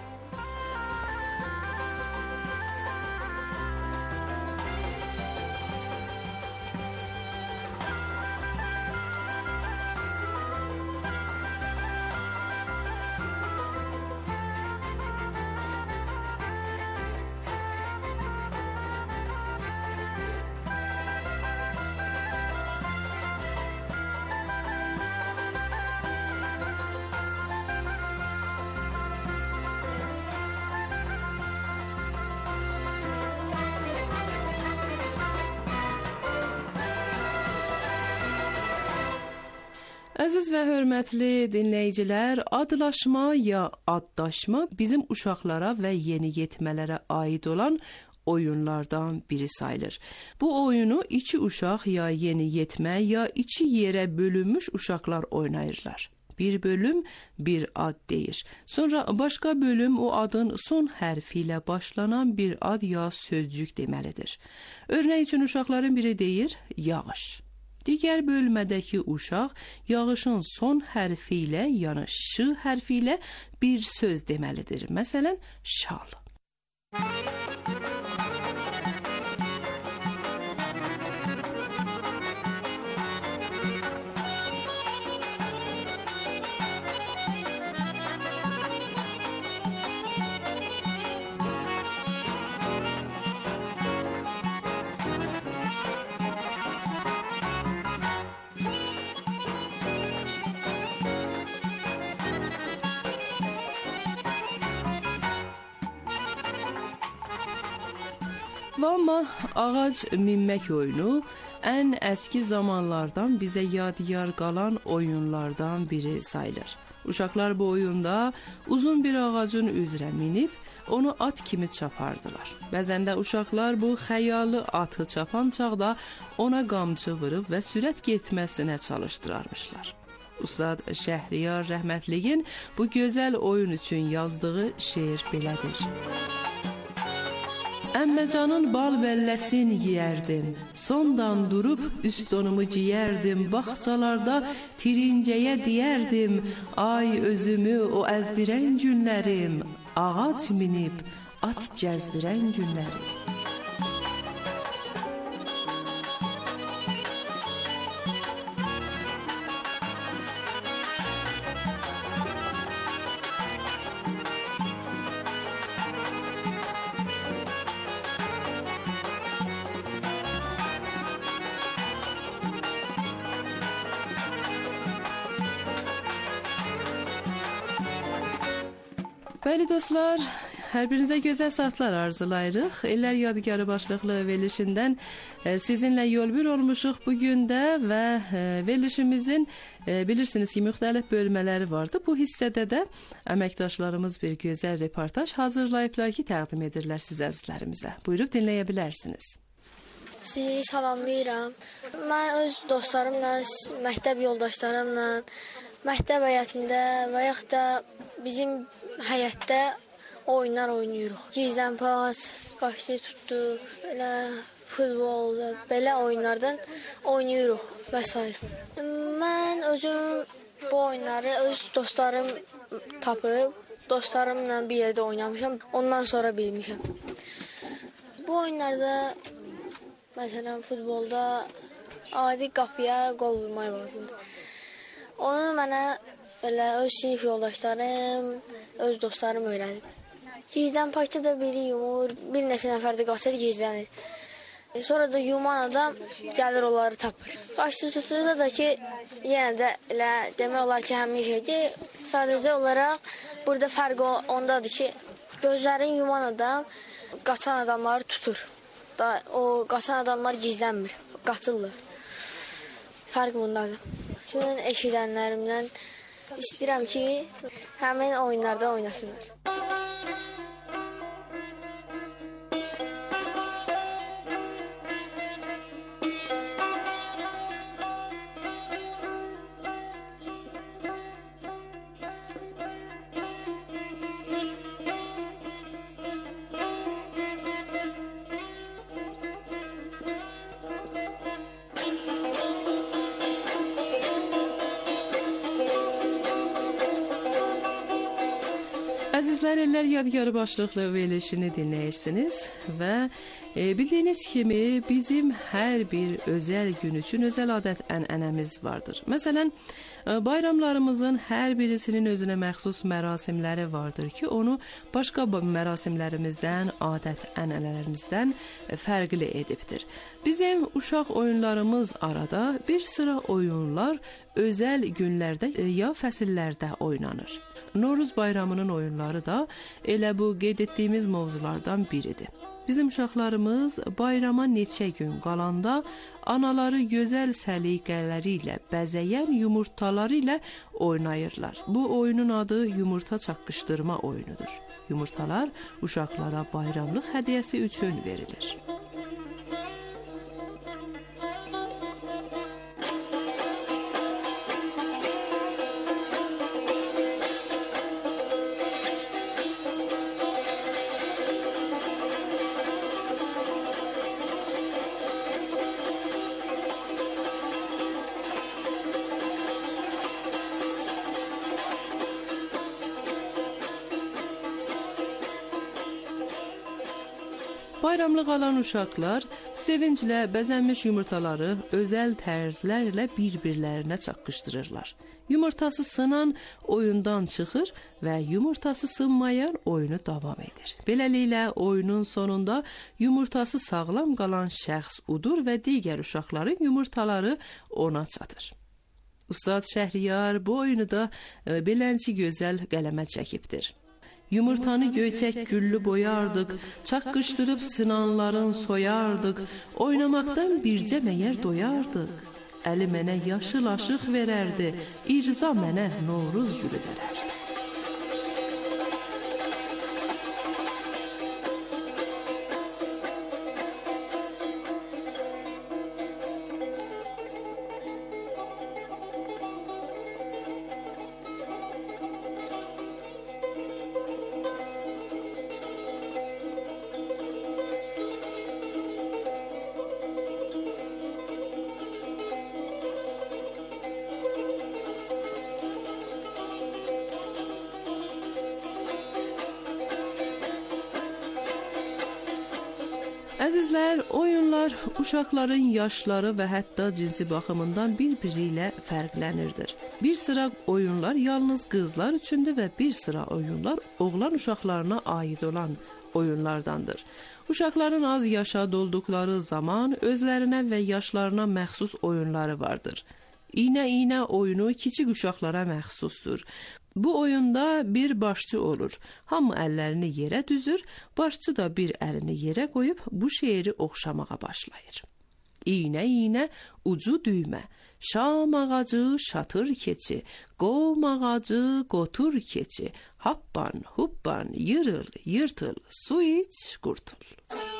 Əziz və hörmətli dinləyicilər, adlaşma ya addaşma bizim uşaqlara və yeniyetmələrə aid olan oyunlardan biri sayılır. Bu oyunu iki uşaq ya yeniyetmə ya iki yerə bölünmüş uşaqlar oynayırlar. Bir bölüm bir ad deyir. Sonra başqa bölüm o adın son hərfi ilə başlanan bir ad ya sözcük deməlidir. Örnək üçün uşaqların biri deyir yağış. Digər bölmədəki uşaq yağışın son hərfi ilə, yəni ş hərfi ilə bir söz deməlidir. Məsələn, şal. Amma ağac minmək oyunu ən əski zamanlardan bizə yadigar qalan oyunlardan biri sayılır. Uşaqlar bu oyunda uzun bir ağacın üzrə minib onu at kimi çapardılar. Bəzən də uşaqlar bu xəyalı atı çapan çağda ona qamçı vurub və sürət getməsinə çalışdırarmışlar. Ustad Şəhriyar rəhmətliyin bu gözəl oyun üçün yazdığı şeir belədir. Əmməcanın bal bəlləsin yeyərdim, sondan durub üst donumu giyərdim, bağçalarda tirincəyə deyərdim, ay özümü o əzdirən günlərim, ağac minib at gəzdirən günlərim. Bəli dostlar, hər birinizə gözəl saatlar arzulayırıq. Ellər Yadigarı başlıqlı verilişindən sizinlə yolbir olmuşuq bugün də və verilişimizin bilirsiniz ki, müxtəlif bölmələri vardı. Bu hissədə də əməkdaşlarımız bir gözəl reportaj hazırlayıblar ki, təqdim edirlər siz əzizlərimizə. Buyurub dinləyə bilərsiniz. Sizi salamlayıram. Mən öz dostlarımla, məktəb yoldaşlarımla, məktəb həyətində və yaxud da bizim həyətdə oyunlar oynayırıq. Gizlənpaç, qaçdı tutdu, belə futbol, belə oyunlardan oynayırıq və s. Mən özüm bu oyunları öz dostlarım tapıb, dostlarımla bir yerdə oynamışam, ondan sonra bilmişəm. Bu oyunlarda, məsələn, futbolda adi qapıya qol vurmaq lazımdır. Onu mənə belə öz sinif yoldaşlarım, öz dostlarım öyrədib. Gizlən pakda da biri yumur, bir neçə nəfər də qaçır, gizlənir. Sonra da yuman adam gəlir onları tapır. Qaçdı tutuda da ki, yenə də elə demək olar ki, həmin şeydir. Sadəcə olaraq burada fərq ondadır ki, gözlərin yuman adam qaçan adamları tutur. Da, o qaçan adamlar gizlənmir, qaçırlar. Fərq bundadır. Bütün eşidənlərimdən istəyirəm ki, həmin oyunlarda oynasınlar. Əzizlər, Ellər Yadigarı başlıqlı verilişini dinləyirsiniz və e, bildiyiniz kimi bizim hər bir özəl gün üçün özəl adət-ənənəmiz vardır. Məsələn, e, bayramlarımızın hər birisinin özünə məxsus mərasimləri vardır ki, onu başqa mərasimlərimizdən, adət-ənənələrimizdən fərqli edibdir. Bizim uşaq oyunlarımız arada bir sıra oyunlar özəl günlərdə ya fəsillərdə oynanır. Novruz bayramının oyunları da elə bu qeyd etdiyimiz mövzulardan biridir. Bizim uşaqlarımız bayrama neçə gün qalanda anaları gözəl səliqələri ilə bəzəyən yumurtaları ilə oynayırlar. Bu oyunun adı yumurta çaqqışdırma oyunudur. Yumurtalar uşaqlara bayramlıq hədiyyəsi üçün verilir. Bayramlıq alan uşaqlar sevinclə bəzənmiş yumurtaları özəl tərzlərlə bir-birlərinə çaqqışdırırlar. Yumurtası sınan oyundan çıxır və yumurtası sınmayan oyunu davam edir. Beləliklə oyunun sonunda yumurtası sağlam qalan şəxs udur və digər uşaqların yumurtaları ona çatır. Ustad Şəhriyar bu oyunu da e, belənci gözəl qələmə çəkibdir. Yumurtanı göyçək güllü boyardıq, çaqqışdırıb sınanların soyardıq, oynamaktan bircə məyər doyardıq. Əli mənə yaşıl aşıq verərdi, irza mənə Novruz gülü verərdi. Əzizlər, oyunlar uşaqların yaşları və hətta cinsi baxımından bir-biri ilə fərqlənirdir. Bir sıra oyunlar yalnız qızlar üçündür və bir sıra oyunlar oğlan uşaqlarına aid olan oyunlardandır. Uşaqların az yaşa dolduqları zaman özlərinə və yaşlarına məxsus oyunları vardır. İynə-iynə oyunu kiçik uşaqlara məxsusdur. Bu oyunda bir başçı olur. Hamı əllərini yerə düzür, başçı da bir əlini yerə qoyub bu şeiri oxşamağa başlayır. İynə-iynə, ucu düymə, şam ağacı, şatır keçi, qom ağacı, qotur keçi, happan, huppan, yırıl, yırtıl, su iç, qurtul.